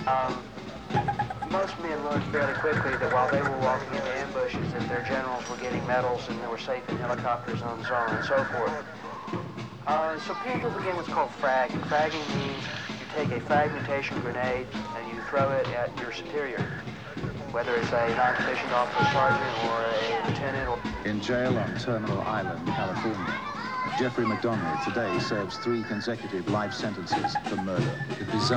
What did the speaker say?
Most men learned fairly quickly that while they were walking into ambushes, that their generals were getting medals and they were safe in helicopters and so on and so forth. So people began what's called fragging. Fragging means you take a fragmentation grenade and you throw it at your superior, whether it's a non-commissioned officer sergeant or a lieutenant. In jail on Terminal Island, California, Jeffrey McDonald today serves 3 consecutive life sentences for murder.